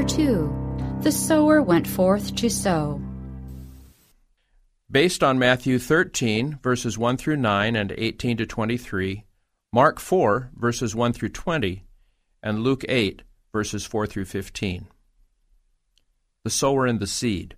Chapter 2. The sower went forth to sow. Based on Matthew 13, verses 1 through 9 and 18 to 23, Mark 4, verses 1 through 20, and Luke 8, verses 4 through 15. The sower and the seed.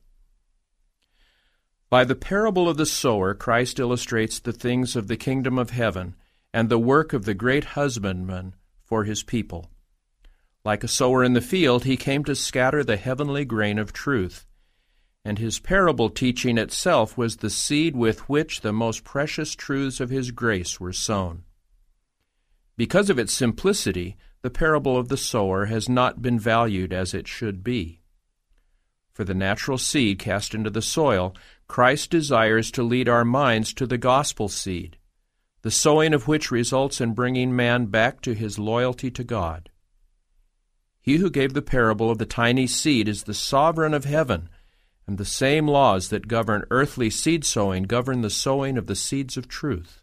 By the parable of the sower, Christ illustrates the things of the kingdom of heaven and the work of the great husbandman for his people. Like a sower in the field, he came to scatter the heavenly grain of truth, and his parable teaching itself was the seed with which the most precious truths of his grace were sown. Because of its simplicity, the parable of the sower has not been valued as it should be. For the natural seed cast into the soil, Christ desires to lead our minds to the gospel seed, the sowing of which results in bringing man back to his loyalty to God. He who gave the parable of the tiny seed is the sovereign of heaven, and the same laws that govern earthly seed sowing govern the sowing of the seeds of truth.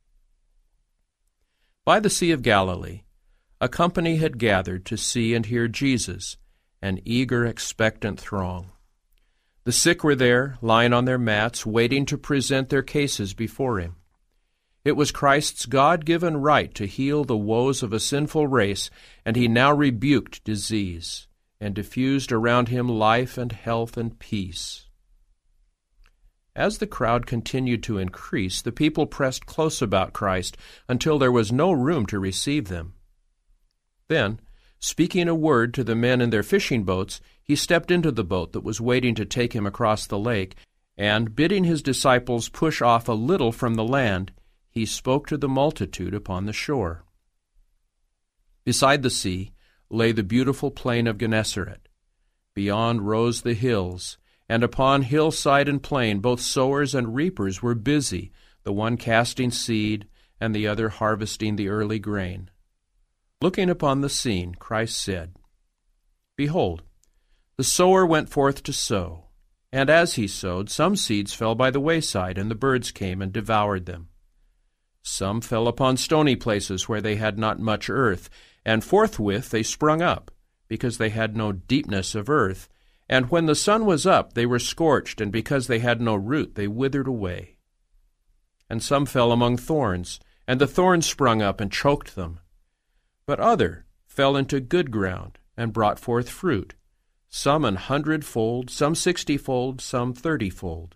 By the Sea of Galilee, a company had gathered to see and hear Jesus, an eager, expectant throng. The sick were there, lying on their mats, waiting to present their cases before him. It was Christ's God-given right to heal the woes of a sinful race, and he now rebuked disease and diffused around him life and health and peace. As the crowd continued to increase, the people pressed close about Christ until there was no room to receive them. Then, speaking a word to the men in their fishing boats, he stepped into the boat that was waiting to take him across the lake, and, bidding his disciples push off a little from the land, he spoke to the multitude upon the shore. Beside the sea lay the beautiful plain of Gennesaret. Beyond rose the hills, and upon hillside and plain both sowers and reapers were busy, the one casting seed and the other harvesting the early grain. Looking upon the scene, Christ said, "Behold, the sower went forth to sow, and as he sowed, some seeds fell by the wayside, and the birds came and devoured them. Some fell upon stony places where they had not much earth, and forthwith they sprung up, because they had no deepness of earth. And when the sun was up, they were scorched, and because they had no root, they withered away. And some fell among thorns, and the thorns sprung up and choked them. But other fell into good ground, and brought forth fruit, some 100-fold, some 60-fold, some 30-fold.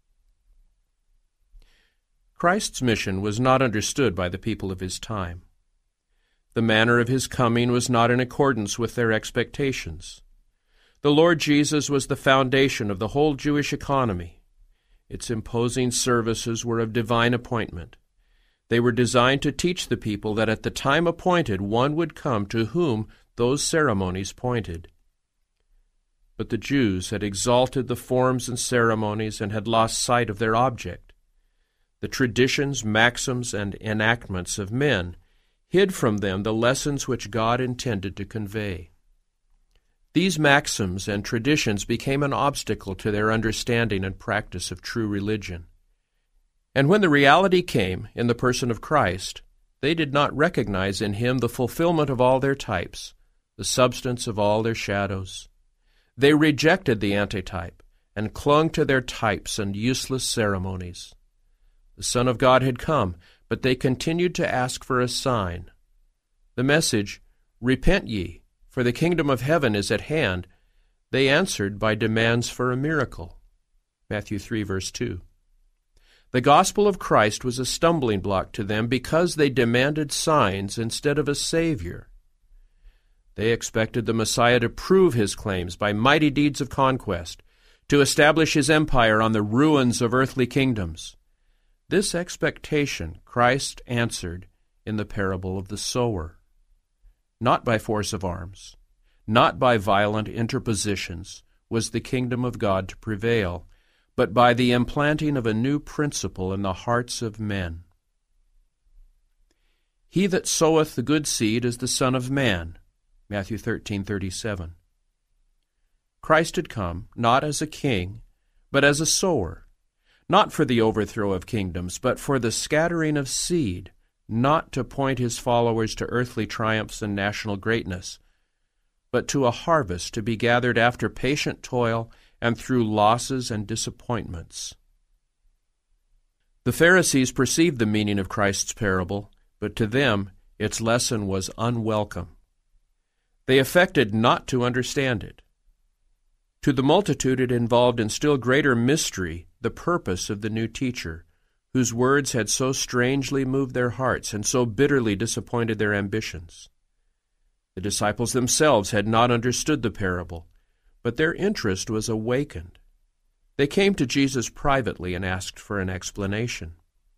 Christ's mission was not understood by the people of his time. The manner of his coming was not in accordance with their expectations. The Lord Jesus was the foundation of the whole Jewish economy. Its imposing services were of divine appointment. They were designed to teach the people that at the time appointed one would come to whom those ceremonies pointed. But the Jews had exalted the forms and ceremonies and had lost sight of their object. The traditions, maxims, and enactments of men hid from them the lessons which God intended to convey. These maxims and traditions became an obstacle to their understanding and practice of true religion. And when the reality came in the person of Christ, they did not recognize in him the fulfillment of all their types, the substance of all their shadows. They rejected the antitype and clung to their types and useless ceremonies. The Son of God had come, but they continued to ask for a sign. The message, "Repent ye, for the kingdom of heaven is at hand," they answered by demands for a miracle. Matthew 3, verse 2. The gospel of Christ was a stumbling block to them because they demanded signs instead of a Savior. They expected the Messiah to prove his claims by mighty deeds of conquest, to establish his empire on the ruins of earthly kingdoms. This expectation Christ answered in the parable of the sower. Not by force of arms, not by violent interpositions was the kingdom of God to prevail, but by the implanting of a new principle in the hearts of men. He that soweth the good seed is the Son of Man, Matthew 13:37. Christ had come not as a king, but as a sower, not for the overthrow of kingdoms, but for the scattering of seed, not to point his followers to earthly triumphs and national greatness, but to a harvest to be gathered after patient toil and through losses and disappointments. The Pharisees perceived the meaning of Christ's parable, but to them its lesson was unwelcome. They affected not to understand it. To the multitude it involved in still greater mystery the purpose of the new teacher, whose words had so strangely moved their hearts and so bitterly disappointed their ambitions. The disciples themselves had not understood the parable, but their interest was awakened. They came to Jesus privately and asked for an explanation.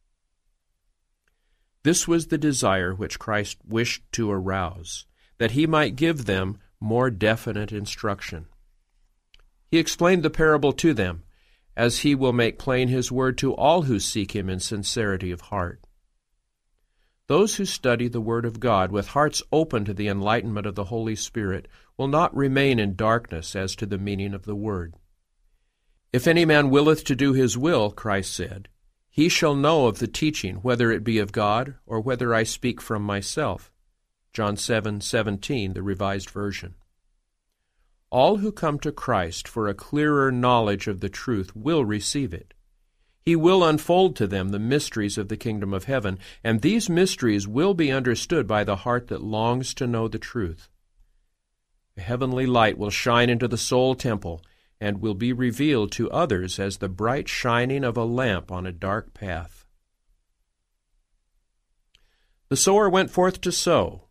This was the desire which Christ wished to arouse, that he might give them more definite instruction. He explained the parable to them, as he will make plain his word to all who seek him in sincerity of heart. Those who study the Word of God with hearts open to the enlightenment of the Holy Spirit will not remain in darkness as to the meaning of the Word. If any man willeth to do his will, Christ said, he shall know of the teaching, whether it be of God or whether I speak from myself. John 7:17, the Revised Version. All who come to Christ for a clearer knowledge of the truth will receive it. He will unfold to them the mysteries of the kingdom of heaven, and these mysteries will be understood by the heart that longs to know the truth. The heavenly light will shine into the soul temple and will be revealed to others as the bright shining of a lamp on a dark path. The sower went forth to sow.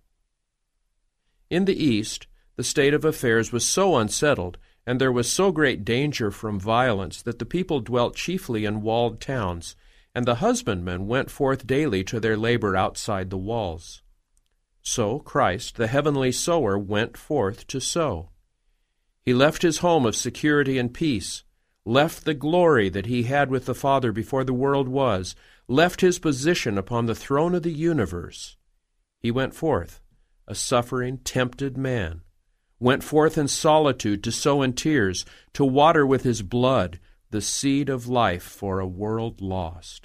In the East, the state of affairs was so unsettled, and there was so great danger from violence, that the people dwelt chiefly in walled towns, and the husbandmen went forth daily to their labor outside the walls. So Christ, the heavenly sower, went forth to sow. He left his home of security and peace, left the glory that he had with the Father before the world was, left his position upon the throne of the universe. He went forth, a suffering, tempted man, went forth in solitude to sow in tears, to water with his blood the seed of life for a world lost.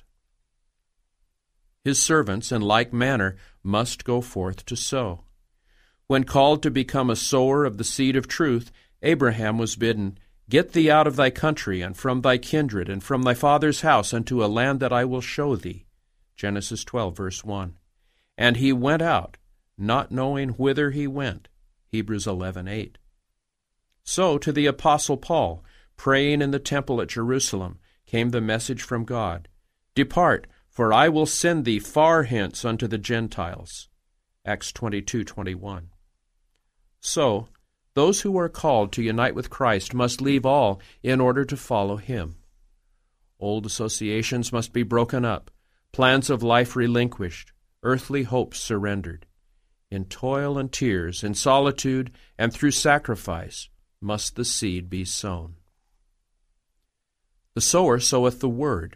His servants, in like manner, must go forth to sow. When called to become a sower of the seed of truth, Abraham was bidden, "Get thee out of thy country, and from thy kindred, and from thy father's house, unto a land that I will show thee." Genesis 12, verse 1. And he went out, not knowing whither he went. Hebrews 11:8. So to the Apostle Paul, praying in the temple at Jerusalem, came the message from God, "Depart, for I will send thee far hence unto the Gentiles." Acts 22:21. So, those who are called to unite with Christ must leave all in order to follow him. Old associations must be broken up, plans of life relinquished, earthly hopes surrendered. In toil and tears, in solitude, and through sacrifice must the seed be sown. The sower soweth the word.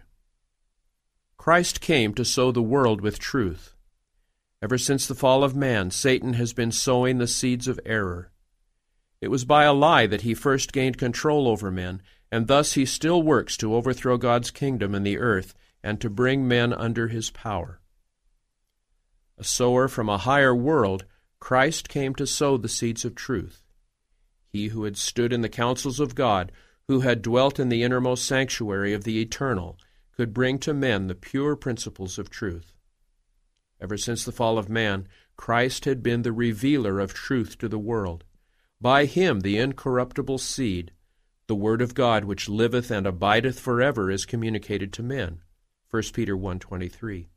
Christ came to sow the world with truth. Ever since the fall of man, Satan has been sowing the seeds of error. It was by a lie that he first gained control over men, and thus he still works to overthrow God's kingdom in the earth and to bring men under his power. A sower from a higher world, Christ came to sow the seeds of truth. He who had stood in the counsels of God, who had dwelt in the innermost sanctuary of the eternal, could bring to men the pure principles of truth. Ever since the fall of man, Christ had been the revealer of truth to the world. By him the incorruptible seed, the word of God which liveth and abideth forever, is communicated to men. 1 Peter 1:23.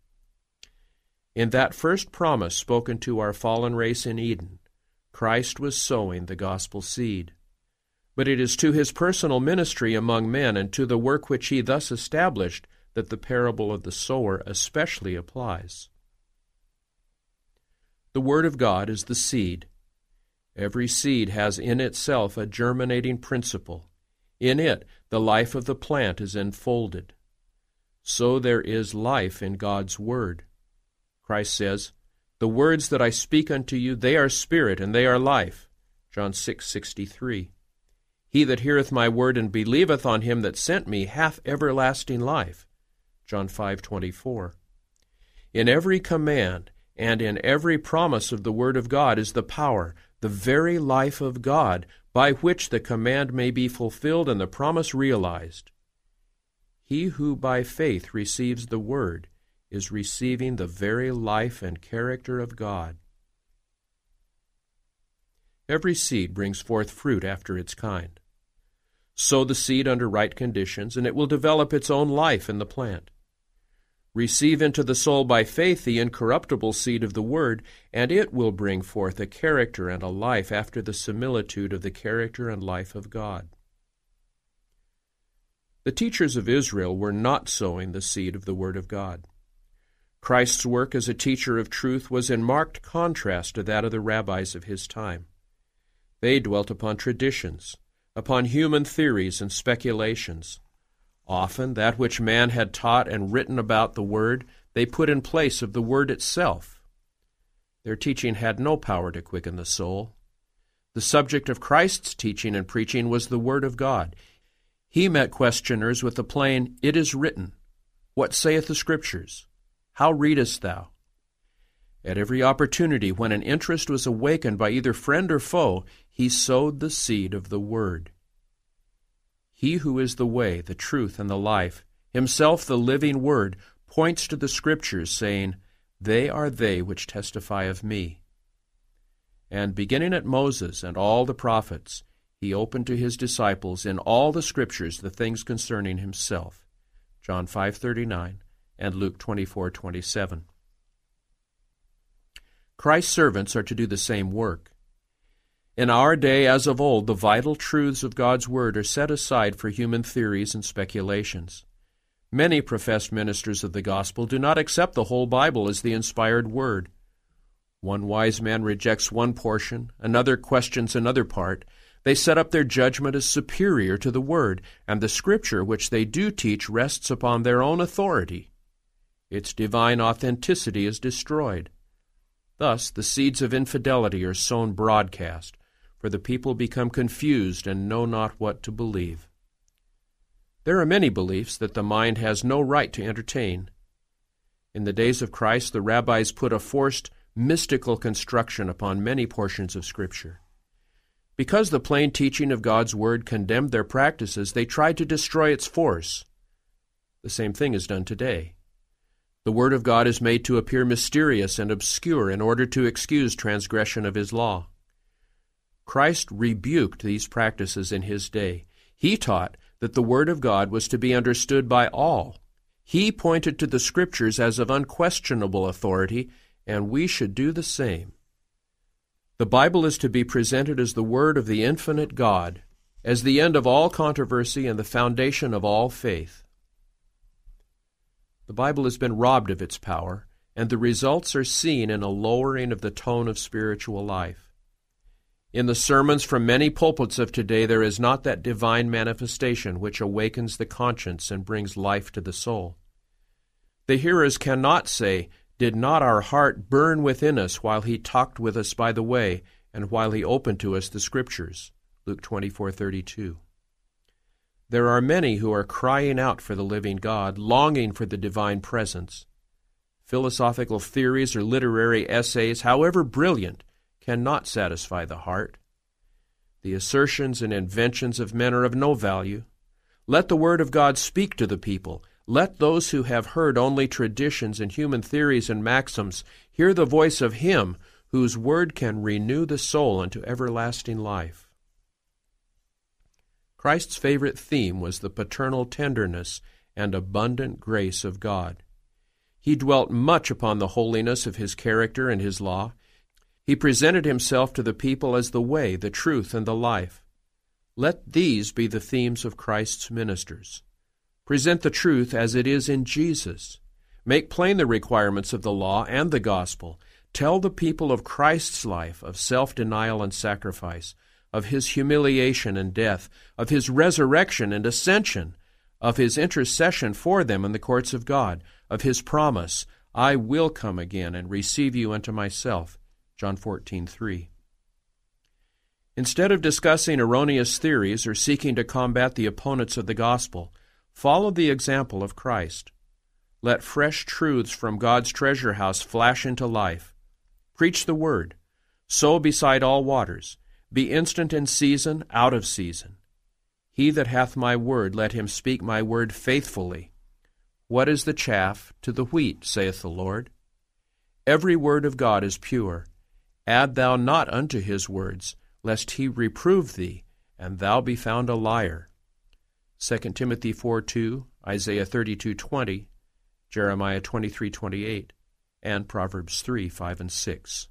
In that first promise spoken to our fallen race in Eden, Christ was sowing the gospel seed. But it is to his personal ministry among men and to the work which he thus established that the parable of the sower especially applies. The Word of God is the seed. Every seed has in itself a germinating principle. In it, the life of the plant is enfolded. So there is life in God's Word. Christ says, "The words that I speak unto you, they are spirit, and they are life." John 6:63. "He that heareth my word and believeth on him that sent me hath everlasting life." John 5:24. In every command and in every promise of the Word of God is the power, the very life of God, by which the command may be fulfilled and the promise realized. He who by faith receives the Word is receiving the very life and character of God. Every seed brings forth fruit after its kind. Sow the seed under right conditions, and it will develop its own life in the plant. Receive into the soul by faith the incorruptible seed of the Word, and it will bring forth a character and a life after the similitude of the character and life of God. The teachers of Israel were not sowing the seed of the Word of God. Christ's work as a teacher of truth was in marked contrast to that of the rabbis of his time. They dwelt upon traditions, upon human theories and speculations. Often that which man had taught and written about the Word they put in place of the Word itself. Their teaching had no power to quicken the soul. The subject of Christ's teaching and preaching was the Word of God. He met questioners with the plain, "It is written. What saith the Scriptures? How readest thou?" At every opportunity when an interest was awakened by either friend or foe, he sowed the seed of the Word. He who is the way, the truth, and the life, himself the living Word, points to the Scriptures, saying, "They are they which testify of me." And beginning at Moses and all the prophets, he opened to his disciples in all the Scriptures the things concerning himself. John 5:39 and Luke 24:27. Christ's servants are to do the same work. In our day, as of old, the vital truths of God's Word are set aside for human theories and speculations. Many professed ministers of the gospel do not accept the whole Bible as the inspired Word. One wise man rejects one portion, another questions another part. They set up their judgment as superior to the Word, and the Scripture which they do teach rests upon their own authority. Its divine authenticity is destroyed. Thus, the seeds of infidelity are sown broadcast, for the people become confused and know not what to believe. There are many beliefs that the mind has no right to entertain. In the days of Christ, the rabbis put a forced, mystical construction upon many portions of Scripture. Because the plain teaching of God's Word condemned their practices, they tried to destroy its force. The same thing is done today. The Word of God is made to appear mysterious and obscure in order to excuse transgression of His law. Christ rebuked these practices in His day. He taught that the Word of God was to be understood by all. He pointed to the Scriptures as of unquestionable authority, and we should do the same. The Bible is to be presented as the Word of the infinite God, as the end of all controversy and the foundation of all faith. The Bible has been robbed of its power, and the results are seen in a lowering of the tone of spiritual life. In the sermons from many pulpits of today, there is not that divine manifestation which awakens the conscience and brings life to the soul. The hearers cannot say, "Did not our heart burn within us while He talked with us by the way, and while He opened to us the Scriptures?" Luke 24:32. There are many who are crying out for the living God, longing for the divine presence. Philosophical theories or literary essays, however brilliant, cannot satisfy the heart. The assertions and inventions of men are of no value. Let the Word of God speak to the people. Let those who have heard only traditions and human theories and maxims hear the voice of Him whose Word can renew the soul unto everlasting life. Christ's favorite theme was the paternal tenderness and abundant grace of God. He dwelt much upon the holiness of His character and His law. He presented Himself to the people as the way, the truth, and the life. Let these be the themes of Christ's ministers. Present the truth as it is in Jesus. Make plain the requirements of the law and the gospel. Tell the people of Christ's life, of self-denial and sacrifice, of His humiliation and death, of His resurrection and ascension, of His intercession for them in the courts of God, of His promise, "I will come again and receive you unto myself," John 14:3. Instead of discussing erroneous theories or seeking to combat the opponents of the gospel, follow the example of Christ. Let fresh truths from God's treasure house flash into life. Preach the Word. Sow beside all waters. Be instant in season, out of season. He that hath my word, let him speak my word faithfully. What is the chaff to the wheat, saith the Lord? Every word of God is pure. Add thou not unto his words, lest he reprove thee, and thou be found a liar. 2 Timothy 4:2, Isaiah 32:20, Jeremiah 23:28, and Proverbs 3:5 and 6.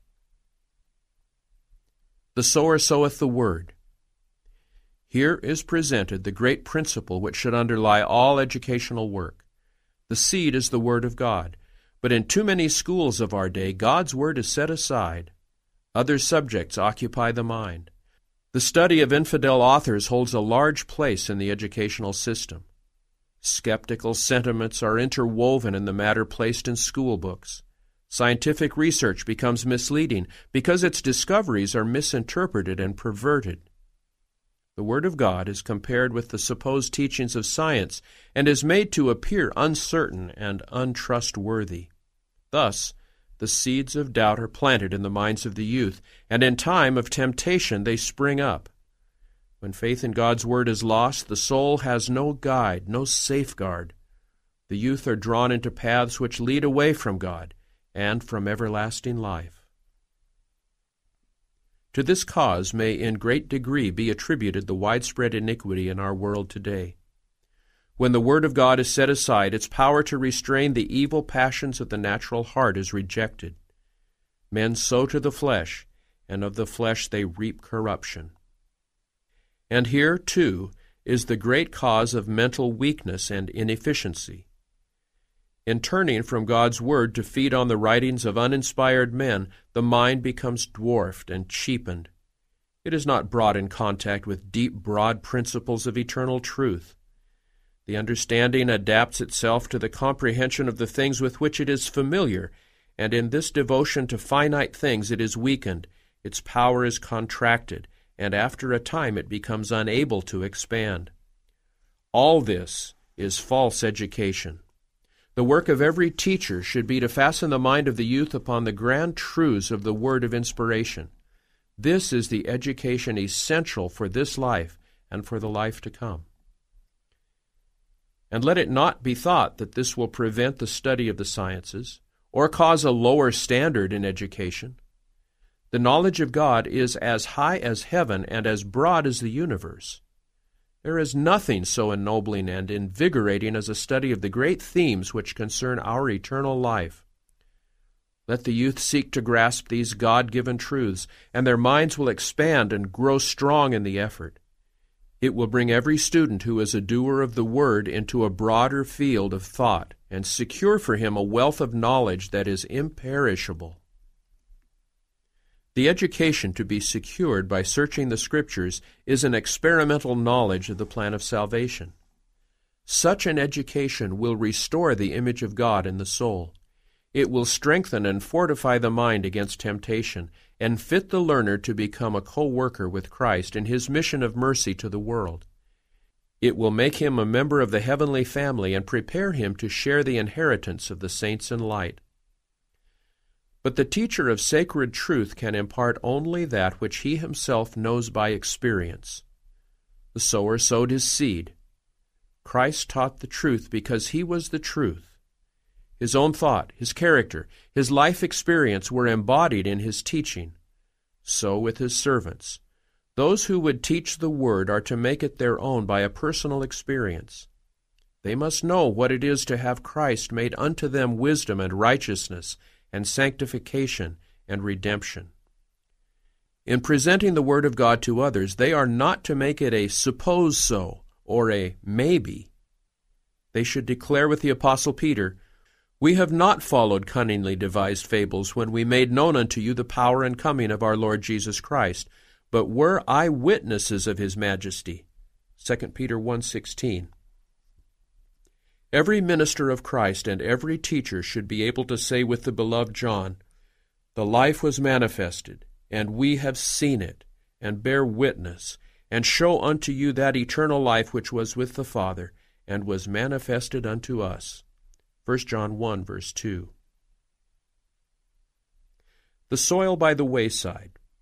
The sower soweth the word. Here is presented the great principle which should underlie all educational work. The seed is the word of God, but in too many schools of our day, God's word is set aside. Other subjects occupy the mind. The study of infidel authors holds a large place in the educational system. Skeptical sentiments are interwoven in the matter placed in school books. Scientific research becomes misleading because its discoveries are misinterpreted and perverted. The Word of God is compared with the supposed teachings of science and is made to appear uncertain and untrustworthy. Thus, the seeds of doubt are planted in the minds of the youth, and in time of temptation they spring up. When faith in God's Word is lost, the soul has no guide, no safeguard. The youth are drawn into paths which lead away from God and from everlasting life. To this cause may in great degree be attributed the widespread iniquity in our world today. When the Word of God is set aside, its power to restrain the evil passions of the natural heart is rejected. Men sow to the flesh, and of the flesh they reap corruption. And here, too, is the great cause of mental weakness and inefficiency. In turning from God's Word to feed on the writings of uninspired men, the mind becomes dwarfed and cheapened. It is not brought in contact with deep, broad principles of eternal truth. The understanding adapts itself to the comprehension of the things with which it is familiar, and in this devotion to finite things it is weakened, its power is contracted, and after a time it becomes unable to expand. All this is false education. The work of every teacher should be to fasten the mind of the youth upon the grand truths of the word of inspiration. This is the education essential for this life and for the life to come. And let it not be thought that this will prevent the study of the sciences or cause a lower standard in education. The knowledge of God is as high as heaven and as broad as the universe. There is nothing so ennobling and invigorating as a study of the great themes which concern our eternal life. Let the youth seek to grasp these God-given truths, and their minds will expand and grow strong in the effort. It will bring every student who is a doer of the Word into a broader field of thought and secure for him a wealth of knowledge that is imperishable. The education to be secured by searching the Scriptures is an experimental knowledge of the plan of salvation. Such an education will restore the image of God in the soul. It will strengthen and fortify the mind against temptation and fit the learner to become a co-worker with Christ in His mission of mercy to the world. It will make him a member of the heavenly family and prepare him to share the inheritance of the saints in light. But the teacher of sacred truth can impart only that which he himself knows by experience. The sower sowed his seed. Christ taught the truth because He was the truth. His own thought, His character, His life experience were embodied in His teaching. So with His servants. Those who would teach the Word are to make it their own by a personal experience. They must know what it is to have Christ made unto them wisdom and righteousness and sanctification and redemption. In presenting the Word of God to others, they are not to make it a suppose so or a maybe. They should declare with the Apostle Peter, "We have not followed cunningly devised fables when we made known unto you the power and coming of our Lord Jesus Christ, but were eyewitnesses of His majesty." 2 Peter 1:16. Every minister of Christ and every teacher should be able to say with the beloved John, "The life was manifested, and we have seen it, and bear witness, and show unto you that eternal life which was with the Father, and was manifested unto us." 1 John 1, verse 2. The soil by the wayside.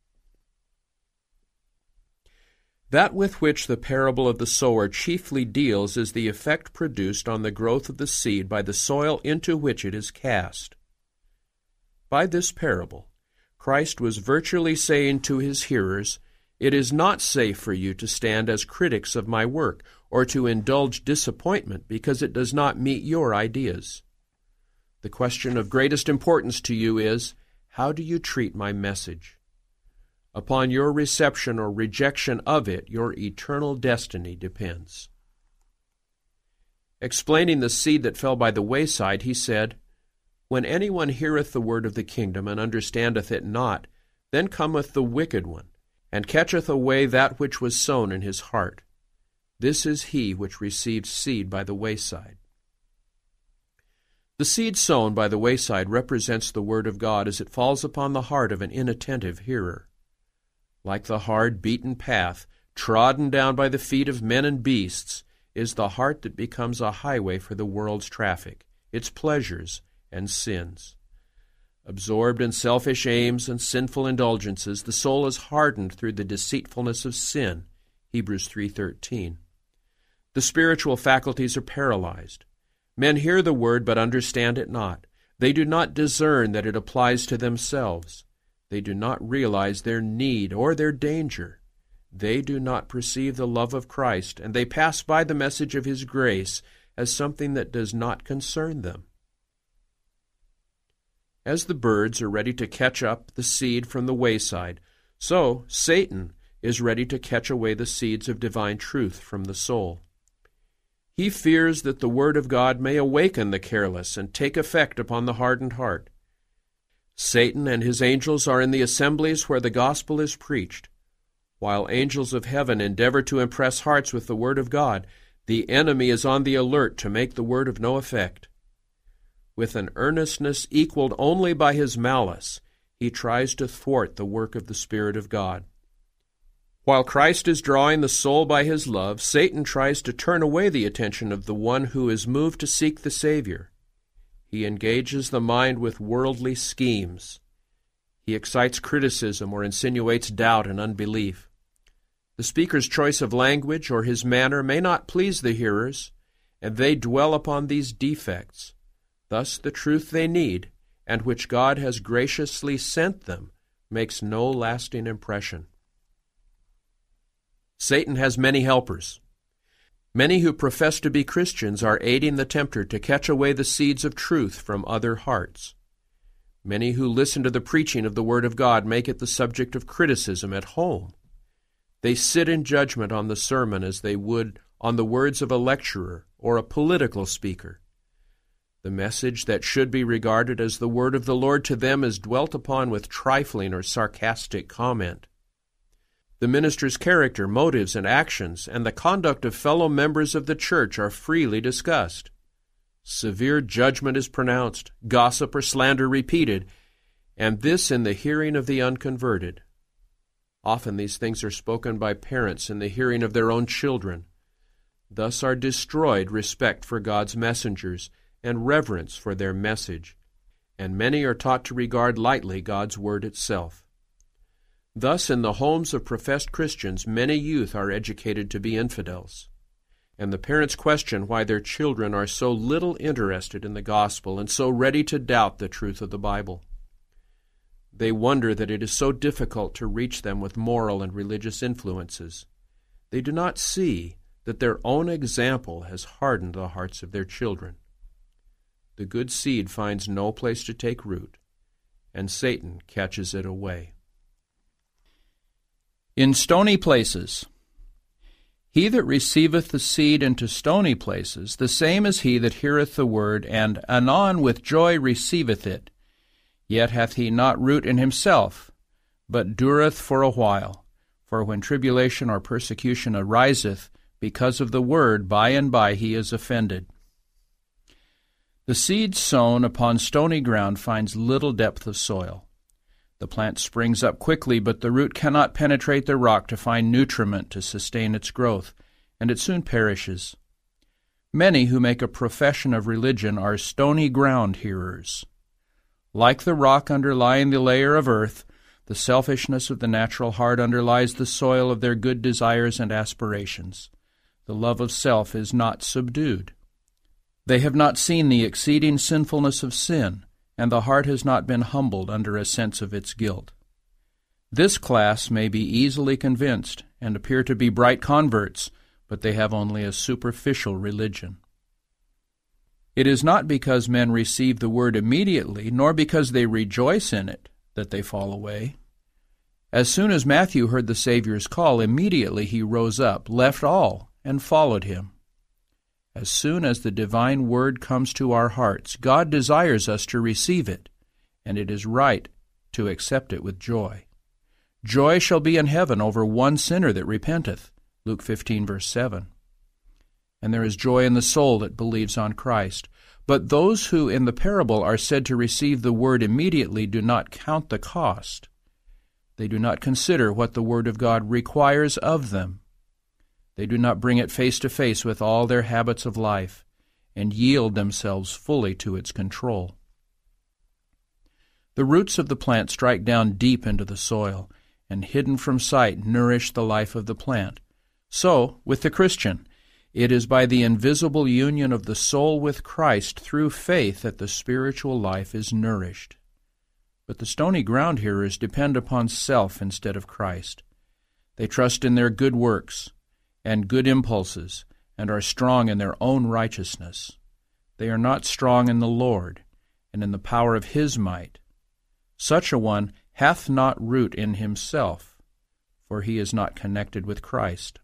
That with which the parable of the sower chiefly deals is the effect produced on the growth of the seed by the soil into which it is cast. By this parable, Christ was virtually saying to his hearers, "It is not safe for you to stand as critics of my work, or to indulge disappointment because it does not meet your ideas. The question of greatest importance to you is, how do you treat my message? Upon your reception or rejection of it, your eternal destiny depends." Explaining the seed that fell by the wayside, he said, "When anyone heareth the word of the kingdom, and understandeth it not, then cometh the wicked one, and catcheth away that which was sown in his heart. This is he which received seed by the wayside." The seed sown by the wayside represents the word of God as it falls upon the heart of an inattentive hearer. Like the hard, beaten path, trodden down by the feet of men and beasts, is the heart that becomes a highway for the world's traffic, its pleasures and sins. Absorbed in selfish aims and sinful indulgences, the soul is hardened through the deceitfulness of sin, Hebrews 3:13. The spiritual faculties are paralyzed. Men hear the word but understand it not. They do not discern that it applies to themselves. They do not realize their need or their danger. They do not perceive the love of Christ, and they pass by the message of his grace as something that does not concern them. As the birds are ready to catch up the seed from the wayside, so Satan is ready to catch away the seeds of divine truth from the soul. He fears that the word of God may awaken the careless and take effect upon the hardened heart. Satan and his angels are in the assemblies where the gospel is preached. While angels of heaven endeavor to impress hearts with the word of God, the enemy is on the alert to make the word of no effect. With an earnestness equaled only by his malice, he tries to thwart the work of the Spirit of God. While Christ is drawing the soul by his love, Satan tries to turn away the attention of the one who is moved to seek the Savior. He engages the mind with worldly schemes. He excites criticism or insinuates doubt and unbelief. The speaker's choice of language or his manner may not please the hearers, and they dwell upon these defects. Thus the truth they need, and which God has graciously sent them, makes no lasting impression. Satan has many helpers. Many who profess to be Christians are aiding the tempter to catch away the seeds of truth from other hearts. Many who listen to the preaching of the Word of God make it the subject of criticism at home. They sit in judgment on the sermon as they would on the words of a lecturer or a political speaker. The message that should be regarded as the word of the Lord to them is dwelt upon with trifling or sarcastic comment. The minister's character, motives, and actions, and the conduct of fellow members of the church are freely discussed. Severe judgment is pronounced, gossip or slander repeated, and this in the hearing of the unconverted. Often these things are spoken by parents in the hearing of their own children. Thus are destroyed respect for God's messengers and reverence for their message, and many are taught to regard lightly God's word itself. Thus, in the homes of professed Christians, many youth are educated to be infidels, and the parents question why their children are so little interested in the gospel and so ready to doubt the truth of the Bible. They wonder that it is so difficult to reach them with moral and religious influences. They do not see that their own example has hardened the hearts of their children. The good seed finds no place to take root, and Satan catches it away. In stony places. He that receiveth the seed into stony places, the same is he that heareth the word, and anon with joy receiveth it. Yet hath he not root in himself, but dureth for a while. For when tribulation or persecution ariseth because of the word, by and by he is offended. The seed sown upon stony ground finds little depth of soil. The plant springs up quickly, but the root cannot penetrate the rock to find nutriment to sustain its growth, and it soon perishes. Many who make a profession of religion are stony ground hearers. Like the rock underlying the layer of earth, The selfishness of the natural heart underlies the soil of their good desires and aspirations. The love of self is not subdued. They have not seen the exceeding sinfulness of sin, and the heart has not been humbled under a sense of its guilt. This class may be easily convinced and appear to be bright converts, but they have only a superficial religion. It is not because men receive the word immediately, nor because they rejoice in it, that they fall away. As soon as Matthew heard the Savior's call, immediately he rose up, left all, and followed him. As soon as the divine word comes to our hearts, God desires us to receive it, and it is right to accept it with joy. Joy shall be in heaven over one sinner that repenteth, Luke 15, verse 7. And there is joy in the soul that believes on Christ. But those who in the parable are said to receive the word immediately do not count the cost. They do not consider what the word of God requires of them. They do not bring it face to face with all their habits of life and yield themselves fully to its control. The roots of the plant strike down deep into the soil, and hidden from sight nourish the life of the plant. So, with the Christian, it is by the invisible union of the soul with Christ through faith that the spiritual life is nourished. But the stony ground hearers depend upon self instead of Christ. They trust in their good works and good impulses and are strong in their own righteousness. They are not strong in the Lord and in the power of His might. Such a one hath not root in himself, for he is not connected with Christ.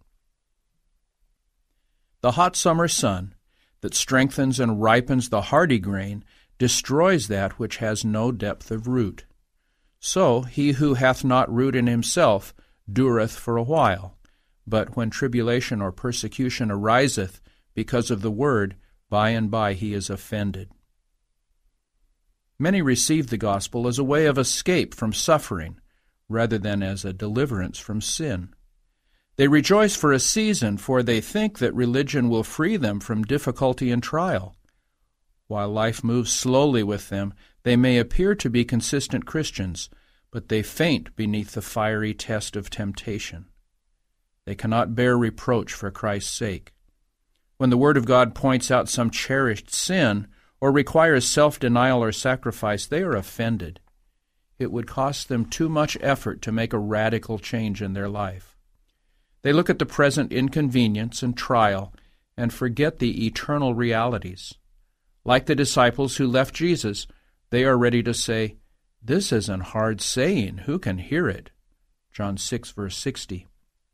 The hot summer sun that strengthens and ripens the hardy grain destroys that which has no depth of root. So he who hath not root in himself dureth for a while, but when tribulation or persecution ariseth because of the word, by and by he is offended. Many receive the gospel as a way of escape from suffering, rather than as a deliverance from sin. They rejoice for a season, for they think that religion will free them from difficulty and trial. While life moves slowly with them, they may appear to be consistent Christians, but they faint beneath the fiery test of temptation. They cannot bear reproach for Christ's sake. When the Word of God points out some cherished sin or requires self-denial or sacrifice, they are offended. It would cost them too much effort to make a radical change in their life. They look at the present inconvenience and trial and forget the eternal realities. Like the disciples who left Jesus, they are ready to say, "This is an hard saying. Who can hear it?" John 6, verse 60.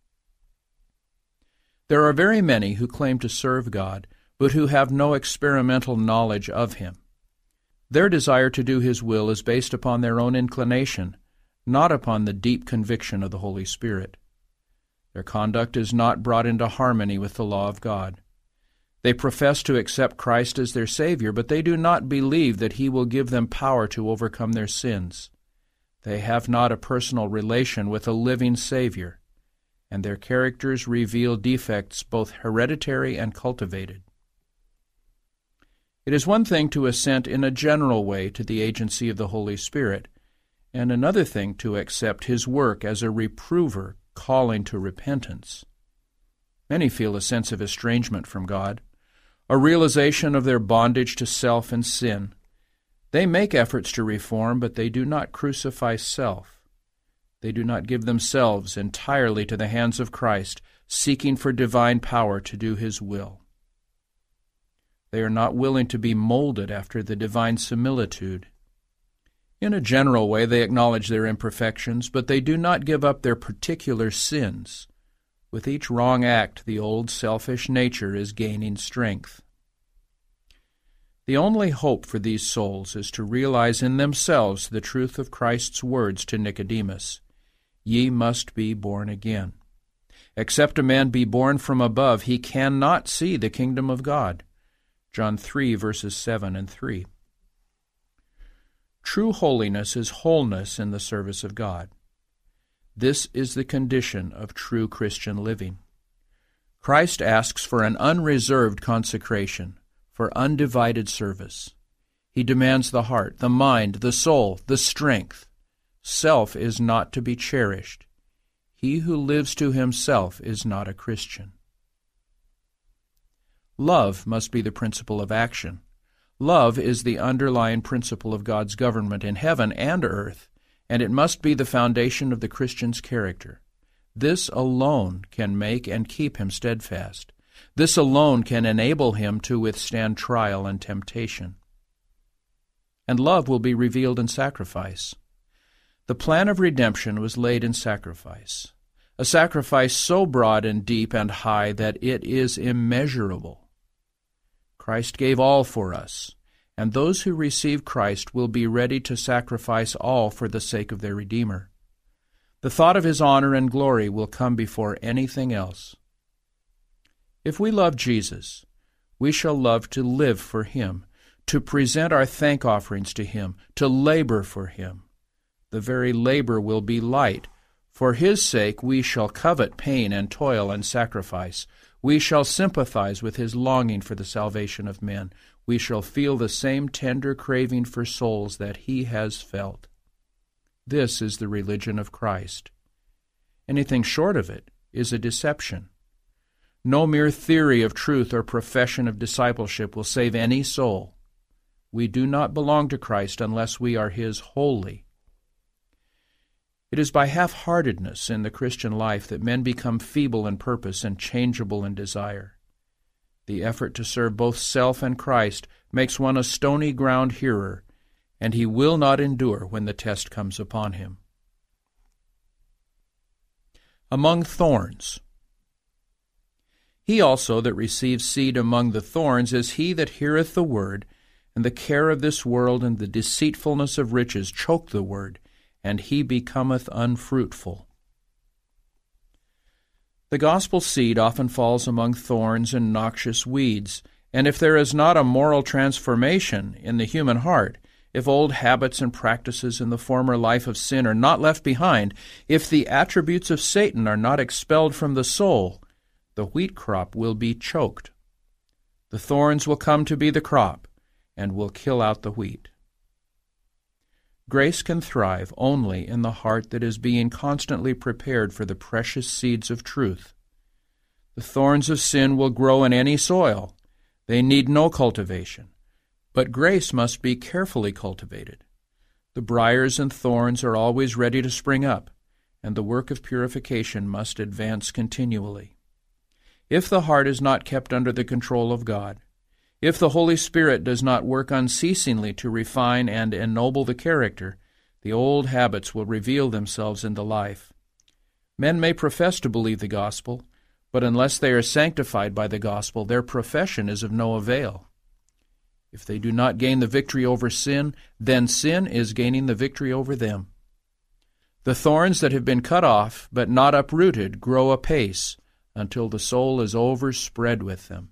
There are very many who claim to serve God, but who have no experimental knowledge of Him. Their desire to do His will is based upon their own inclination, not upon the deep conviction of the Holy Spirit. Their conduct is not brought into harmony with the law of God. They profess to accept Christ as their Savior, but they do not believe that He will give them power to overcome their sins. They have not a personal relation with a living Savior, and their characters reveal defects both hereditary and cultivated. It is one thing to assent in a general way to the agency of the Holy Spirit, and another thing to accept His work as a reprover calling to repentance. Many feel a sense of estrangement from God, a realization of their bondage to self and sin. They make efforts to reform, but they do not crucify self. They do not give themselves entirely to the hands of Christ, seeking for divine power to do His will. They are not willing to be molded after the divine similitude. In a general way, they acknowledge their imperfections, but they do not give up their particular sins. With each wrong act, the old selfish nature is gaining strength. The only hope for these souls is to realize in themselves the truth of Christ's words to Nicodemus, "Ye must be born again. Except a man be born from above, he cannot see the kingdom of God." John 3, verses 7 and 3. True holiness is wholeness in the service of God. This is the condition of true Christian living. Christ asks for an unreserved consecration, for undivided service. He demands the heart, the mind, the soul, the strength. Self is not to be cherished. He who lives to himself is not a Christian. Love must be the principle of action. Love is the underlying principle of God's government in heaven and earth, and it must be the foundation of the Christian's character. This alone can make and keep him steadfast. This alone can enable him to withstand trial and temptation. And love will be revealed in sacrifice. The plan of redemption was laid in sacrifice, a sacrifice so broad and deep and high that it is immeasurable. Christ gave all for us, and those who receive Christ will be ready to sacrifice all for the sake of their Redeemer. The thought of his honor and glory will come before anything else. If we love Jesus, we shall love to live for him, to present our thank offerings to him, to labor for him. The very labor will be light. For his sake we shall covet pain and toil and sacrifice. We shall sympathize with his longing for the salvation of men. We shall feel the same tender craving for souls that he has felt. This is the religion of Christ. Anything short of it is a deception. No mere theory of truth or profession of discipleship will save any soul. We do not belong to Christ unless we are his wholly. It is by half-heartedness in the Christian life that men become feeble in purpose and changeable in desire. The effort to serve both self and Christ makes one a stony ground hearer, and he will not endure when the test comes upon him. Among thorns. He also that receives seed among the thorns is he that heareth the word, and the care of this world and the deceitfulness of riches choke the word, and he becometh unfruitful. The gospel seed often falls among thorns and noxious weeds, and if there is not a moral transformation in the human heart, if old habits and practices in the former life of sin are not left behind, if the attributes of Satan are not expelled from the soul, the wheat crop will be choked. The thorns will come to be the crop, and will kill out the wheat. Grace can thrive only in the heart that is being constantly prepared for the precious seeds of truth. The thorns of sin will grow in any soil. They need no cultivation. But grace must be carefully cultivated. The briars and thorns are always ready to spring up, and the work of purification must advance continually. If the heart is not kept under the control of God, if the Holy Spirit does not work unceasingly to refine and ennoble the character, the old habits will reveal themselves in the life. Men may profess to believe the gospel, but unless they are sanctified by the gospel, their profession is of no avail. If they do not gain the victory over sin, then sin is gaining the victory over them. The thorns that have been cut off but not uprooted grow apace until the soul is overspread with them.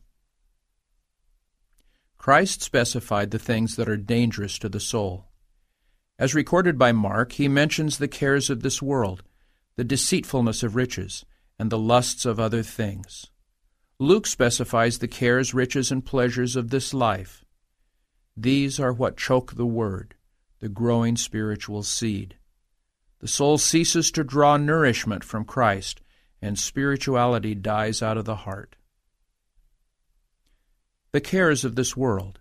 Christ specified the things that are dangerous to the soul. As recorded by Mark, he mentions the cares of this world, the deceitfulness of riches, and the lusts of other things. Luke specifies the cares, riches, and pleasures of this life. These are what choke the word, the growing spiritual seed. The soul ceases to draw nourishment from Christ, and spirituality dies out of the heart. The cares of this world.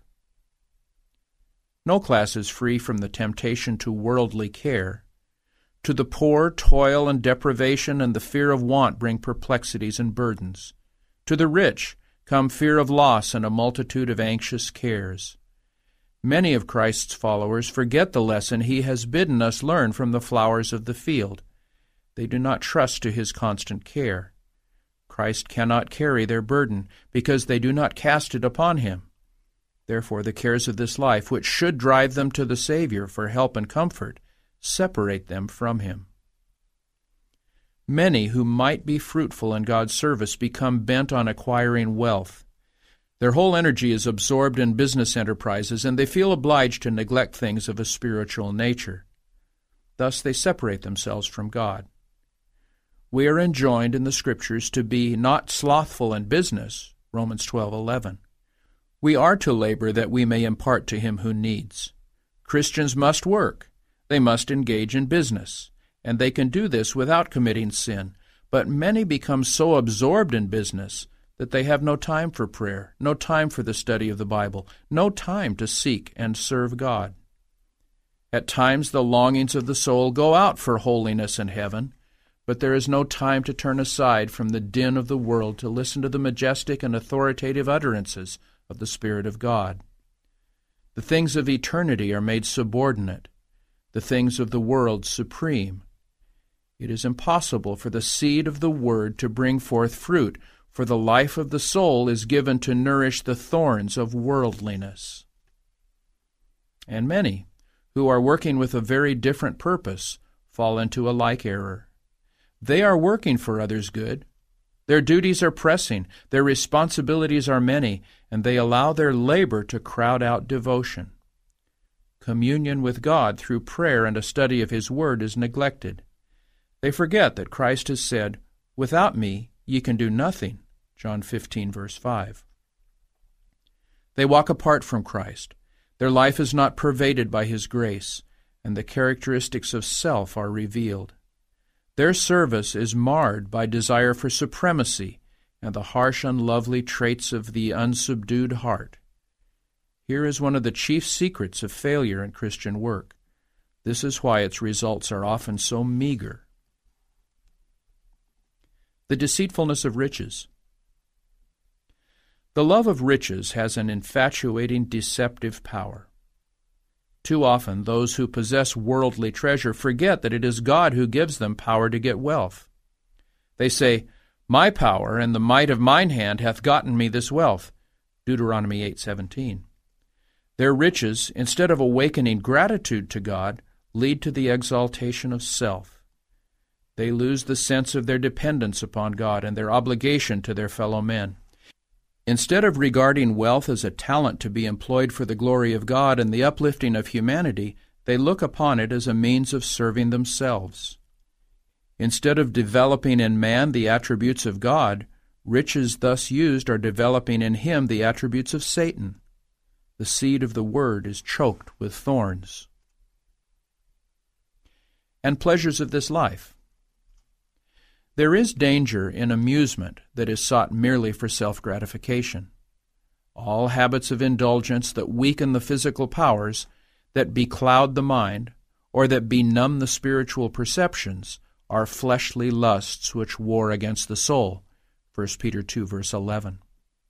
No class is free from the temptation to worldly care. To the poor, toil and deprivation and the fear of want bring perplexities and burdens. To the rich come fear of loss and a multitude of anxious cares. Many of Christ's followers forget the lesson he has bidden us learn from the flowers of the field. They do not trust to his constant care. Christ cannot carry their burden, because they do not cast it upon him. Therefore the cares of this life, which should drive them to the Savior for help and comfort, separate them from him. Many who might be fruitful in God's service become bent on acquiring wealth. Their whole energy is absorbed in business enterprises, and they feel obliged to neglect things of a spiritual nature. Thus they separate themselves from God. We are enjoined in the Scriptures to be not slothful in business, Romans 12:11. We are to labor that we may impart to him who needs. Christians must work. They must engage in business, and they can do this without committing sin. But many become so absorbed in business that they have no time for prayer, no time for the study of the Bible, no time to seek and serve God. At times the longings of the soul go out for holiness and heaven, but there is no time to turn aside from the din of the world to listen to the majestic and authoritative utterances of the Spirit of God. The things of eternity are made subordinate, the things of the world supreme. It is impossible for the seed of the Word to bring forth fruit, for the life of the soul is given to nourish the thorns of worldliness. And many, who are working with a very different purpose, fall into a like error. They are working for others' good. Their duties are pressing, their responsibilities are many, and they allow their labor to crowd out devotion. Communion with God through prayer and a study of His Word is neglected. They forget that Christ has said, "Without me ye can do nothing," John 15, verse 5. They walk apart from Christ. Their life is not pervaded by His grace, and the characteristics of self are revealed. Their service is marred by desire for supremacy and the harsh, unlovely traits of the unsubdued heart. Here is one of the chief secrets of failure in Christian work. This is why its results are often so meager. The deceitfulness of riches. The love of riches has an infatuating, deceptive power. Too often, those who possess worldly treasure forget that it is God who gives them power to get wealth. They say, "My power and the might of mine hand hath gotten me this wealth," Deuteronomy 8:17. Their riches, instead of awakening gratitude to God, lead to the exaltation of self. They lose the sense of their dependence upon God and their obligation to their fellow men. Instead of regarding wealth as a talent to be employed for the glory of God and the uplifting of humanity, they look upon it as a means of serving themselves. Instead of developing in man the attributes of God, riches thus used are developing in him the attributes of Satan. The seed of the Word is choked with thorns. And pleasures of this life. There is danger in amusement that is sought merely for self-gratification. All habits of indulgence that weaken the physical powers, that becloud the mind, or that benumb the spiritual perceptions, are fleshly lusts which war against the soul. 1 Peter 2, verse 11.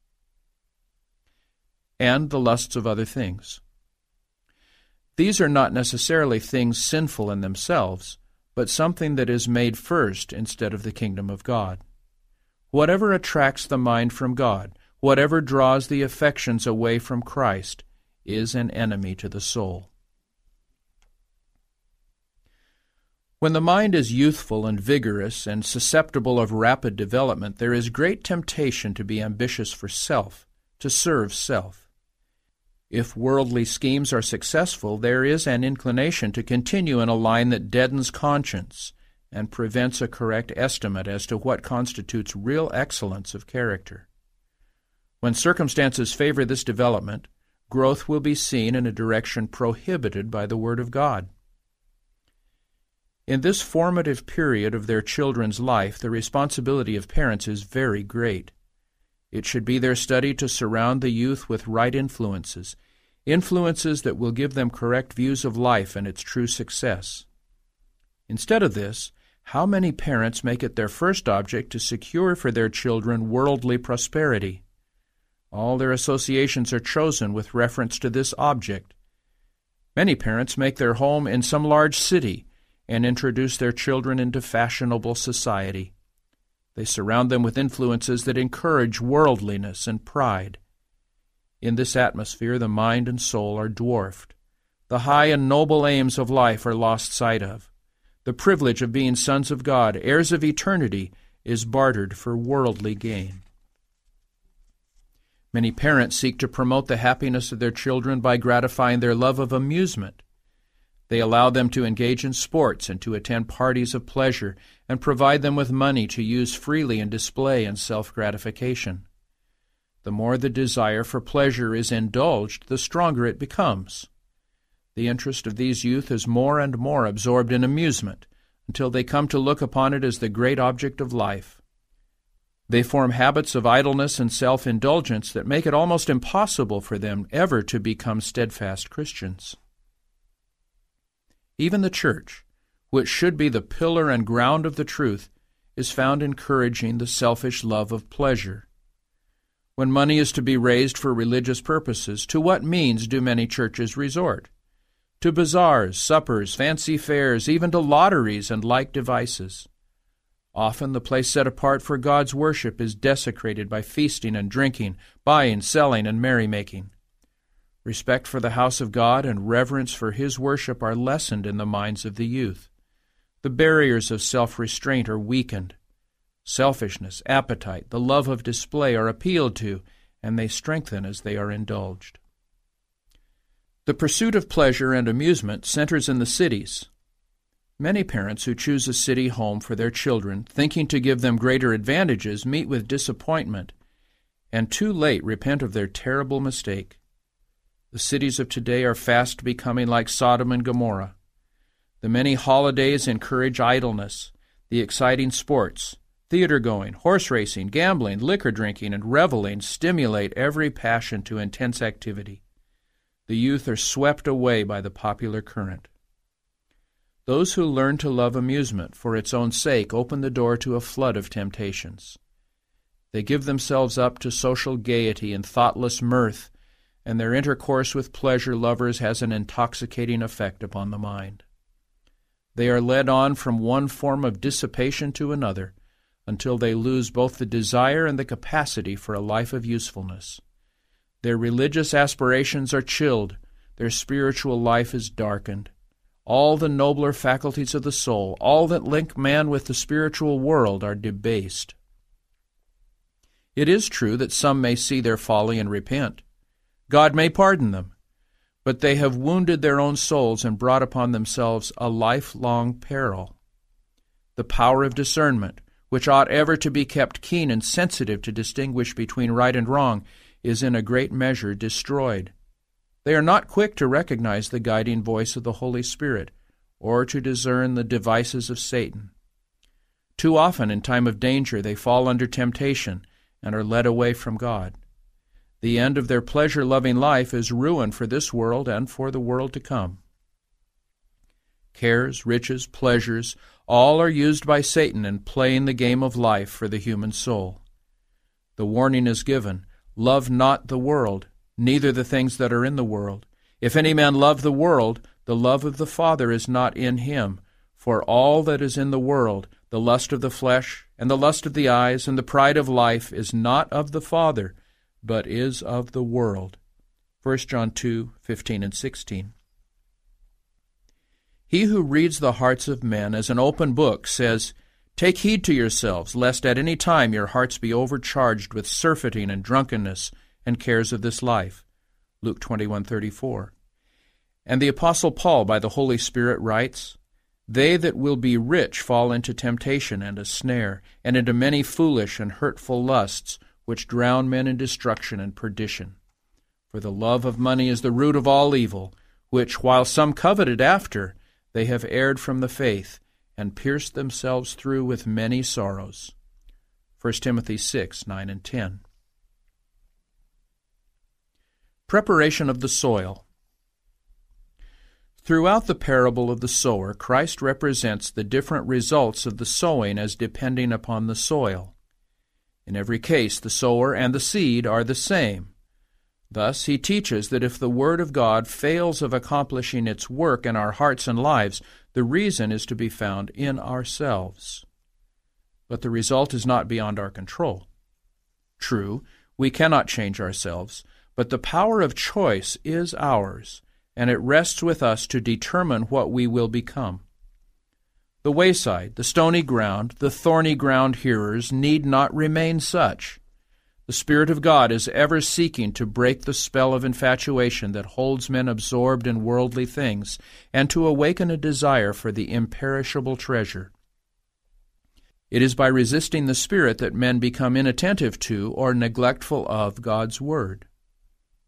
And the lusts of other things. These are not necessarily things sinful in themselves, but something that is made first instead of the kingdom of God. Whatever attracts the mind from God, whatever draws the affections away from Christ, is an enemy to the soul. When the mind is youthful and vigorous and susceptible of rapid development, there is great temptation to be ambitious for self, to serve self. If worldly schemes are successful, there is an inclination to continue in a line that deadens conscience and prevents a correct estimate as to what constitutes real excellence of character. When circumstances favor this development, growth will be seen in a direction prohibited by the Word of God. In this formative period of their children's life, the responsibility of parents is very great. It should be their study to surround the youth with right influences that will give them correct views of life and its true success. Instead of this, how many parents make it their first object to secure for their children worldly prosperity? All their associations are chosen with reference to this object. Many parents make their home in some large city and introduce their children into fashionable society. They surround them with influences that encourage worldliness and pride. In this atmosphere, the mind and soul are dwarfed. The high and noble aims of life are lost sight of. The privilege of being sons of God, heirs of eternity, is bartered for worldly gain. Many parents seek to promote the happiness of their children by gratifying their love of amusement. They allow them to engage in sports and to attend parties of pleasure and provide them with money to use freely in display and self-gratification. The more the desire for pleasure is indulged, the stronger it becomes. The interest of these youth is more and more absorbed in amusement, until they come to look upon it as the great object of life. They form habits of idleness and self-indulgence that make it almost impossible for them ever to become steadfast Christians. Even the church, which should be the pillar and ground of the truth, is found encouraging the selfish love of pleasure. When money is to be raised for religious purposes, to what means do many churches resort? To bazaars, suppers, fancy fairs, even to lotteries and like devices. Often the place set apart for God's worship is desecrated by feasting and drinking, buying, selling, and merrymaking. Respect for the house of God and reverence for His worship are lessened in the minds of the youth. The barriers of self-restraint are weakened. Selfishness, appetite, the love of display are appealed to, and they strengthen as they are indulged. The pursuit of pleasure and amusement centers in the cities. Many parents who choose a city home for their children, thinking to give them greater advantages, meet with disappointment, and too late repent of their terrible mistake. The cities of today are fast becoming like Sodom and Gomorrah. The many holidays encourage idleness. The exciting sports, theater-going, horse racing, gambling, liquor drinking, and reveling stimulate every passion to intense activity. The youth are swept away by the popular current. Those who learn to love amusement for its own sake open the door to a flood of temptations. They give themselves up to social gaiety and thoughtless mirth, and their intercourse with pleasure lovers has an intoxicating effect upon the mind. They are led on from one form of dissipation to another, until they lose both the desire and the capacity for a life of usefulness. Their religious aspirations are chilled, their spiritual life is darkened. All the nobler faculties of the soul, all that link man with the spiritual world, are debased. It is true that some may see their folly and repent. God may pardon them, but they have wounded their own souls and brought upon themselves a lifelong peril. The power of discernment, which ought ever to be kept keen and sensitive to distinguish between right and wrong, is in a great measure destroyed. They are not quick to recognize the guiding voice of the Holy Spirit, or to discern the devices of Satan. Too often in time of danger they fall under temptation and are led away from God. The end of their pleasure-loving life is ruin for this world and for the world to come. Cares, riches, pleasures, all are used by Satan in playing the game of life for the human soul. The warning is given, "Love not the world, neither the things that are in the world. If any man love the world, the love of the Father is not in him. For all that is in the world, the lust of the flesh, and the lust of the eyes, and the pride of life, is not of the Father, but is of the world." 1 John 2:15 and 16. He who reads the hearts of men as an open book says, "Take heed to yourselves, lest at any time your hearts be overcharged with surfeiting and drunkenness and cares of this life." Luke 21:34. And the Apostle Paul, by the Holy Spirit, writes, "They that will be rich fall into temptation and a snare, and into many foolish and hurtful lusts, which drown men in destruction and perdition. For the love of money is the root of all evil, which, while some coveted after, they have erred from the faith, and pierced themselves through with many sorrows." 1 Timothy 6:9 and 10. Preparation of the soil. Throughout the parable of the sower, Christ represents the different results of the sowing as depending upon the soil. In every case, the sower and the seed are the same. Thus, he teaches that if the Word of God fails of accomplishing its work in our hearts and lives, the reason is to be found in ourselves. But the result is not beyond our control. True, we cannot change ourselves, but the power of choice is ours, and it rests with us to determine what we will become. The wayside, the stony ground, the thorny ground hearers need not remain such. The Spirit of God is ever seeking to break the spell of infatuation that holds men absorbed in worldly things, and to awaken a desire for the imperishable treasure. It is by resisting the Spirit that men become inattentive to or neglectful of God's Word.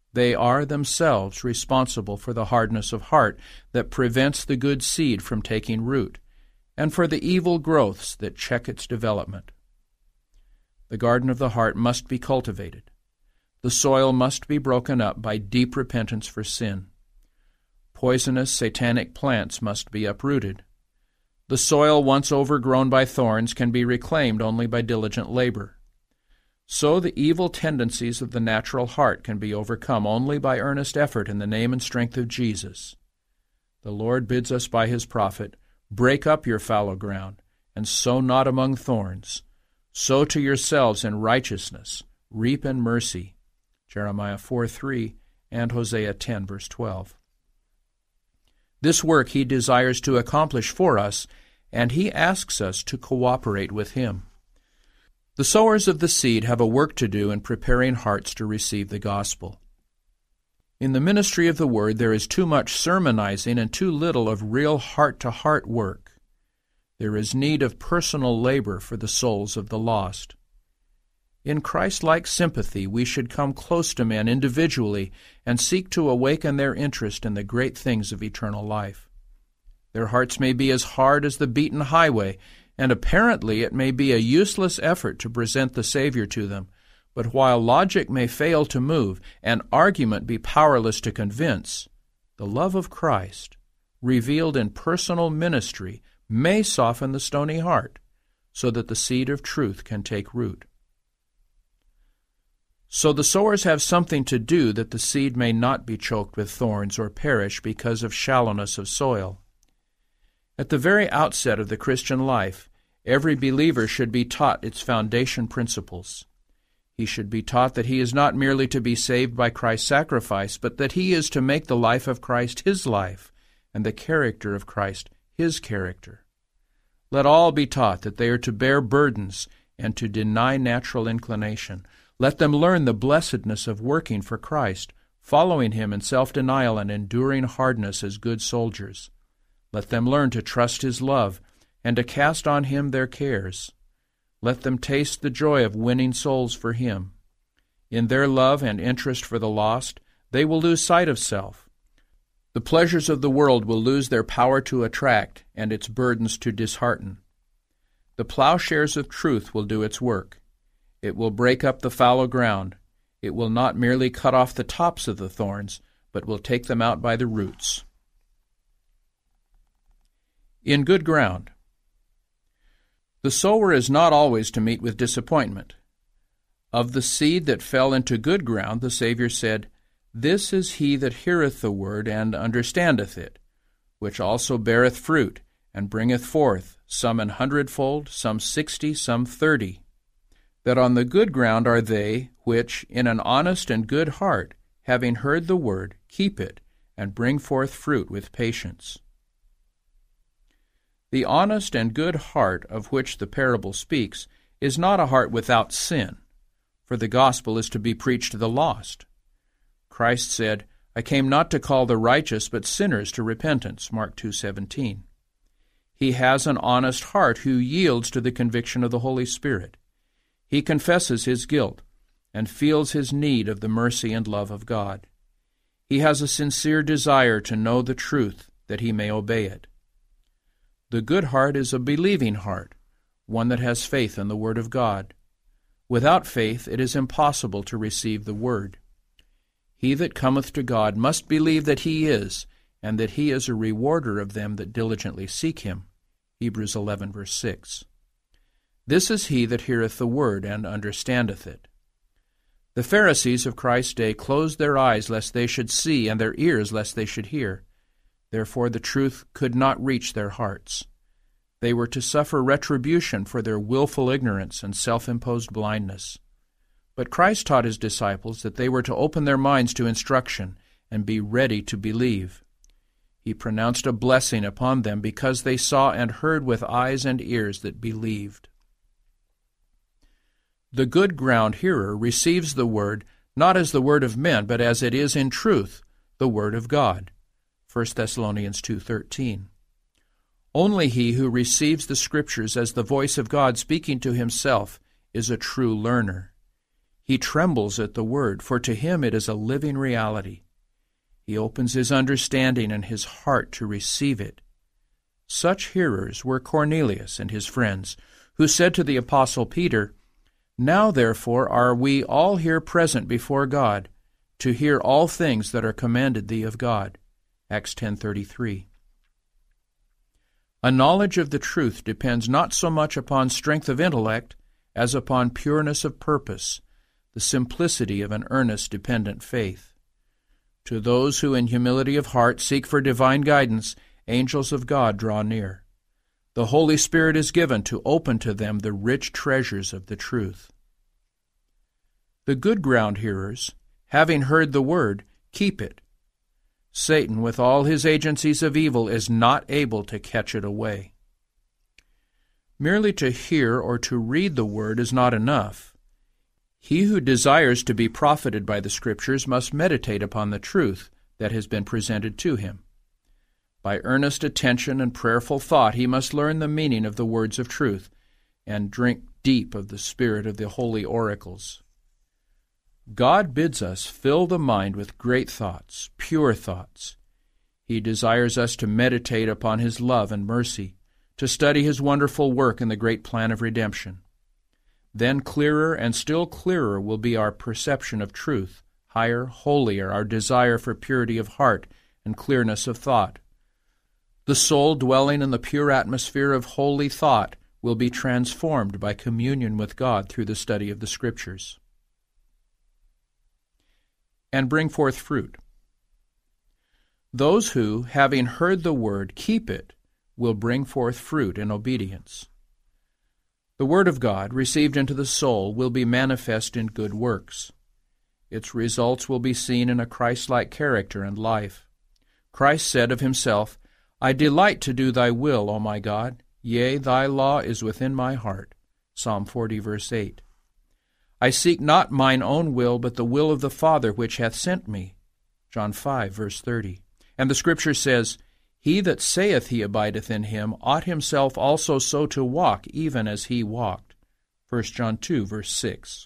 They are themselves responsible for the hardness of heart that prevents the good seed from taking root, and for the evil growths that check its development. The garden of the heart must be cultivated. The soil must be broken up by deep repentance for sin. Poisonous, satanic plants must be uprooted. The soil once overgrown by thorns can be reclaimed only by diligent labor. So the evil tendencies of the natural heart can be overcome only by earnest effort in the name and strength of Jesus. The Lord bids us by His prophet, "Break up your fallow ground, and sow not among thorns. Sow to yourselves in righteousness, reap in mercy." Jeremiah 4:3 and Hosea 10, verse 12. This work He desires to accomplish for us, and He asks us to cooperate with Him. The sowers of the seed have a work to do in preparing hearts to receive the gospel. In the ministry of the Word there is too much sermonizing and too little of real heart-to-heart work. There is need of personal labor for the souls of the lost. In Christ-like sympathy we should come close to men individually and seek to awaken their interest in the great things of eternal life. Their hearts may be as hard as the beaten highway, and apparently it may be a useless effort to present the Savior to them, but while logic may fail to move and argument be powerless to convince, the love of Christ, revealed in personal ministry, may soften the stony heart, so that the seed of truth can take root. So the sowers have something to do that the seed may not be choked with thorns or perish because of shallowness of soil. At the very outset of the Christian life, every believer should be taught its foundation principles. He should be taught that he is not merely to be saved by Christ's sacrifice, but that he is to make the life of Christ his life, and the character of Christ his character. Let all be taught that they are to bear burdens and to deny natural inclination. Let them learn the blessedness of working for Christ, following Him in self-denial and enduring hardness as good soldiers. Let them learn to trust His love and to cast on Him their cares. Let them taste the joy of winning souls for Him. In their love and interest for the lost, they will lose sight of self. The pleasures of the world will lose their power to attract and its burdens to dishearten. The plowshares of truth will do its work. It will break up the fallow ground. It will not merely cut off the tops of the thorns, but will take them out by the roots. In good ground. The sower is not always to meet with disappointment. Of the seed that fell into good ground, the Savior said, "This is he that heareth the word, and understandeth it, which also beareth fruit, and bringeth forth, some 100-fold, some 60, some 30. That on the good ground are they, which, in an honest and good heart, having heard the word, keep it, and bring forth fruit with patience." The honest and good heart of which the parable speaks is not a heart without sin, for the gospel is to be preached to the lost. Christ said, "I came not to call the righteous, but sinners to repentance," Mark 2:17. He has an honest heart who yields to the conviction of the Holy Spirit. He confesses his guilt and feels his need of the mercy and love of God. He has a sincere desire to know the truth that he may obey it. The good heart is a believing heart, one that has faith in the Word of God. Without faith it is impossible to receive the Word. He that cometh to God must believe that He is, and that He is a rewarder of them that diligently seek Him. Hebrews 11, verse 6. This is he that heareth the word, and understandeth it. The Pharisees of Christ's day closed their eyes lest they should see, and their ears lest they should hear. Therefore the truth could not reach their hearts. They were to suffer retribution for their willful ignorance and self-imposed blindness. But Christ taught His disciples that they were to open their minds to instruction and be ready to believe. He pronounced a blessing upon them because they saw and heard with eyes and ears that believed. The good ground hearer receives the word not as the word of men, but as it is in truth, the word of God. 1 Thessalonians 2:13. Only he who receives the Scriptures as the voice of God speaking to himself is a true learner. He trembles at the word, for to him it is a living reality. He opens his understanding and his heart to receive it. Such hearers were Cornelius and his friends, who said to the Apostle Peter, "Now therefore are we all here present before God, to hear all things that are commanded thee of God." Acts 10:33. A knowledge of the truth depends not so much upon strength of intellect as upon pureness of purpose, the simplicity of an earnest, dependent faith. To those who in humility of heart seek for divine guidance, angels of God draw near. The Holy Spirit is given to open to them the rich treasures of the truth. The good ground hearers, having heard the word, keep it. Satan, with all his agencies of evil, is not able to catch it away. Merely to hear or to read the word is not enough. He who desires to be profited by the Scriptures must meditate upon the truth that has been presented to him. By earnest attention and prayerful thought he must learn the meaning of the words of truth and drink deep of the spirit of the holy oracles. God bids us fill the mind with great thoughts, pure thoughts. He desires us to meditate upon His love and mercy, to study His wonderful work in the great plan of redemption. Then clearer and still clearer will be our perception of truth, higher, holier our desire for purity of heart and clearness of thought. The soul dwelling in the pure atmosphere of holy thought will be transformed by communion with God through the study of the Scriptures. And bring forth fruit. Those who, having heard the word, keep it, will bring forth fruit in obedience. The Word of God, received into the soul, will be manifest in good works. Its results will be seen in a Christ-like character and life. Christ said of Himself, "I delight to do Thy will, O my God. Yea, Thy law is within my heart." Psalm 40, verse 8. "I seek not mine own will, but the will of the Father which hath sent me." John 5, verse 30. And the Scripture says, "He that saith he abideth in Him ought himself also so to walk, even as He walked." 1 John 2, verse 6.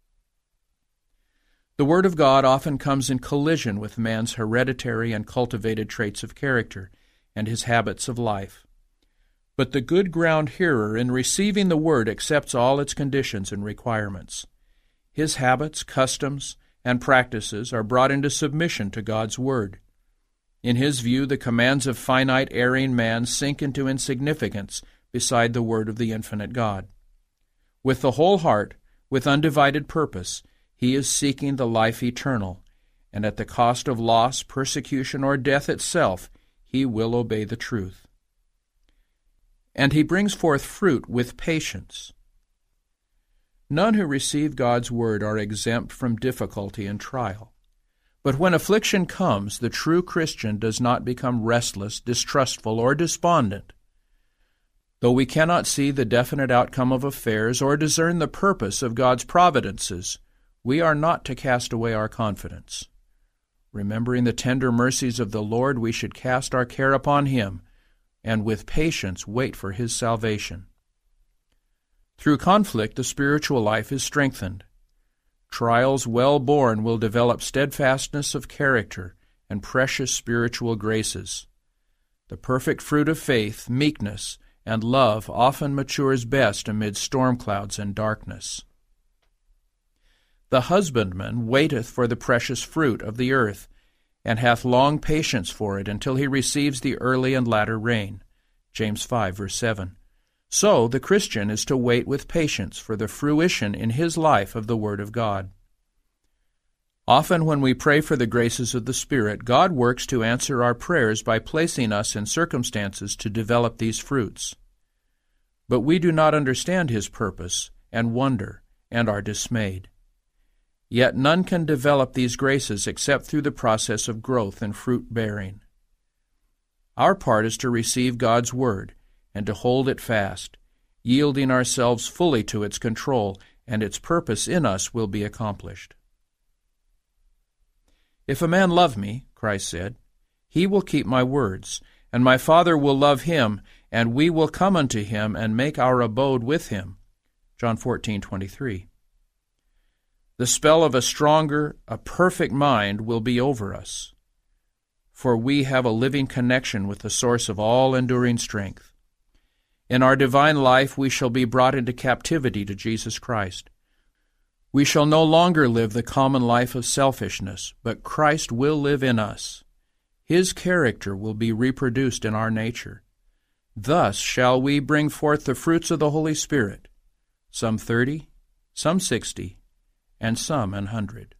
The Word of God often comes in collision with man's hereditary and cultivated traits of character and his habits of life. But the good ground hearer in receiving the Word accepts all its conditions and requirements. His habits, customs, and practices are brought into submission to God's Word. In his view, the commands of finite, erring man sink into insignificance beside the Word of the infinite God. With the whole heart, with undivided purpose, he is seeking the life eternal, and at the cost of loss, persecution, or death itself, he will obey the truth. And he brings forth fruit with patience. None who receive God's word are exempt from difficulty and trial. But when affliction comes, the true Christian does not become restless, distrustful, or despondent. Though we cannot see the definite outcome of affairs or discern the purpose of God's providences, we are not to cast away our confidence. Remembering the tender mercies of the Lord, we should cast our care upon Him, and with patience wait for His salvation. Through conflict, the spiritual life is strengthened. Trials well borne will develop steadfastness of character and precious spiritual graces. The perfect fruit of faith, meekness, and love often matures best amid storm clouds and darkness. The husbandman waiteth for the precious fruit of the earth, and hath long patience for it until he receives the early and latter rain. James 5, verse 7. So the Christian is to wait with patience for the fruition in his life of the Word of God. Often when we pray for the graces of the Spirit, God works to answer our prayers by placing us in circumstances to develop these fruits. But we do not understand His purpose, and wonder, and are dismayed. Yet none can develop these graces except through the process of growth and fruit-bearing. Our part is to receive God's Word and to hold it fast, yielding ourselves fully to its control, and its purpose in us will be accomplished. "If a man love me," Christ said, "he will keep my words, and my Father will love him, and we will come unto him and make our abode with him." John 14:23. The spell of a stronger, a perfect mind will be over us, for we have a living connection with the source of all enduring strength. In our divine life we shall be brought into captivity to Jesus Christ. We shall no longer live the common life of selfishness, but Christ will live in us. His character will be reproduced in our nature. Thus shall we bring forth the fruits of the Holy Spirit, some 30, some 60, and some 100.